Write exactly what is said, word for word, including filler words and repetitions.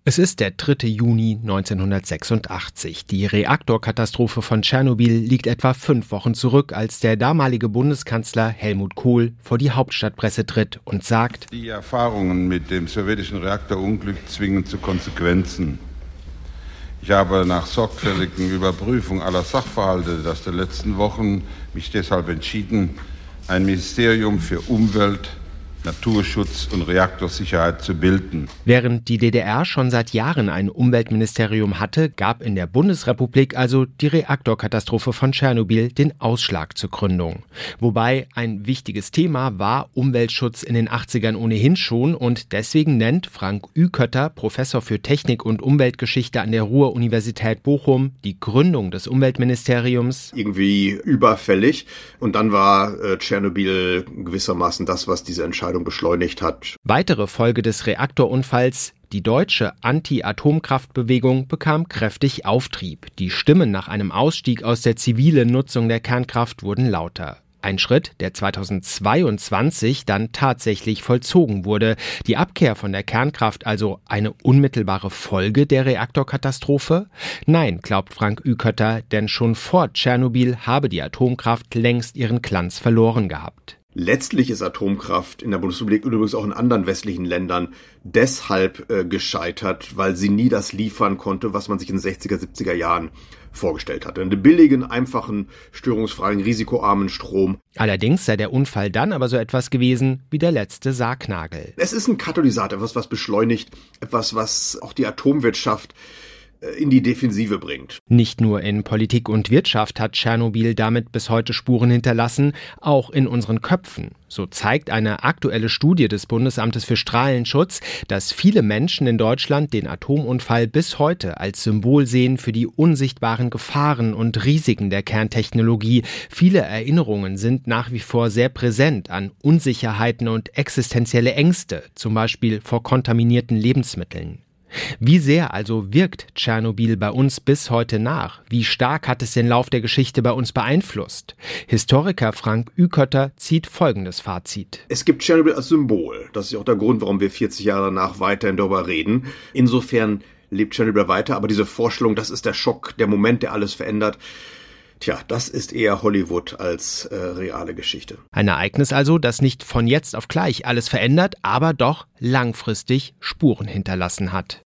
Es ist der dritte Juni neunzehnhundertsechsundachtzig. Die Reaktorkatastrophe von Tschernobyl liegt etwa fünf Wochen zurück, als der damalige Bundeskanzler Helmut Kohl vor die Hauptstadtpresse tritt und sagt: Die Erfahrungen mit dem sowjetischen Reaktorunglück zwingen zu Konsequenzen. Ich habe nach sorgfältigen Überprüfung aller Sachverhalte der letzten Wochen mich deshalb entschieden, ein Ministerium für Umwelt, Naturschutz und Reaktorsicherheit zu bilden. Während die D D R schon seit Jahren ein Umweltministerium hatte, gab in der Bundesrepublik also die Reaktorkatastrophe von Tschernobyl den Ausschlag zur Gründung. Wobei ein wichtiges Thema war Umweltschutz in den achtzigern ohnehin schon, und deswegen nennt Frank Ükötter, Professor für Technik und Umweltgeschichte an der Ruhr-Universität Bochum, die Gründung des Umweltministeriums irgendwie überfällig. Und dann war äh, Tschernobyl gewissermaßen das, was diese Entscheidung beschleunigt hat. Weitere Folge des Reaktorunfalls: Die deutsche Anti-Atomkraftbewegung bekam kräftig Auftrieb. Die Stimmen nach einem Ausstieg aus der zivilen Nutzung der Kernkraft wurden lauter. Ein Schritt, der zweitausendzweiundzwanzig dann tatsächlich vollzogen wurde. Die Abkehr von der Kernkraft also eine unmittelbare Folge der Reaktorkatastrophe? Nein, glaubt Frank Ükötter, denn schon vor Tschernobyl habe die Atomkraft längst ihren Glanz verloren gehabt. Letztlich ist Atomkraft in der Bundesrepublik und übrigens auch in anderen westlichen Ländern deshalb äh, gescheitert, weil sie nie das liefern konnte, was man sich in den sechziger, siebziger Jahren vorgestellt hatte. Einen billigen, einfachen, störungsfreien, risikoarmen Strom. Allerdings sei der Unfall dann aber so etwas gewesen wie der letzte Sargnagel. Es ist ein Katalysator, etwas, was beschleunigt, etwas, was auch die Atomwirtschaft in die Defensive bringt. Nicht nur in Politik und Wirtschaft hat Tschernobyl damit bis heute Spuren hinterlassen, auch in unseren Köpfen. So zeigt eine aktuelle Studie des Bundesamtes für Strahlenschutz, dass viele Menschen in Deutschland den Atomunfall bis heute als Symbol sehen für die unsichtbaren Gefahren und Risiken der Kerntechnologie. Viele Erinnerungen sind nach wie vor sehr präsent an Unsicherheiten und existenzielle Ängste, zum Beispiel vor kontaminierten Lebensmitteln. Wie sehr also wirkt Tschernobyl bei uns bis heute nach? Wie stark hat es den Lauf der Geschichte bei uns beeinflusst? Historiker Frank Ükötter zieht folgendes Fazit. Es gibt Tschernobyl als Symbol. Das ist auch der Grund, warum wir vierzig Jahre danach weiterhin darüber reden. Insofern lebt Tschernobyl weiter, aber diese Vorstellung, das ist der Schock, der Moment, der alles verändert, tja, das ist eher Hollywood als äh, reale Geschichte. Ein Ereignis also, das nicht von jetzt auf gleich alles verändert, aber doch langfristig Spuren hinterlassen hat.